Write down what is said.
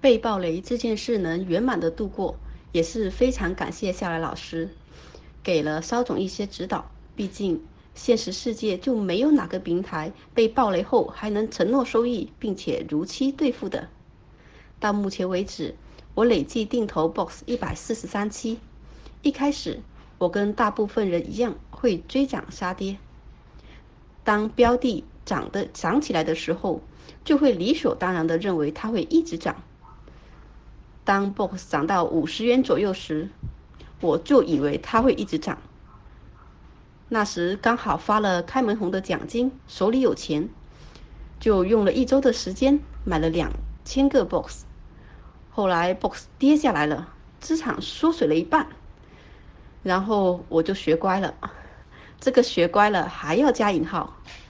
被暴雷这件事能圆满的度过，也是非常感谢夏来老师，给了稍总一些指导。毕竟现实世界就没有哪个平台被暴雷后还能承诺收益，并且如期兑付的。到目前为止，我累计定投 BOX 143期。一开始，我跟大部分人一样会追涨杀跌。当标的涨起来的时候，就会理所当然的认为它会一直涨。当 BOX 涨到50元左右时，我就以为它会一直涨。那时刚好发了开门红的奖金，手里有钱，就用了1周的时间买了2000个 BOX。后来 BOX 跌下来了，资产缩水了一半，然后我就学乖了。这个学乖了还要加引号。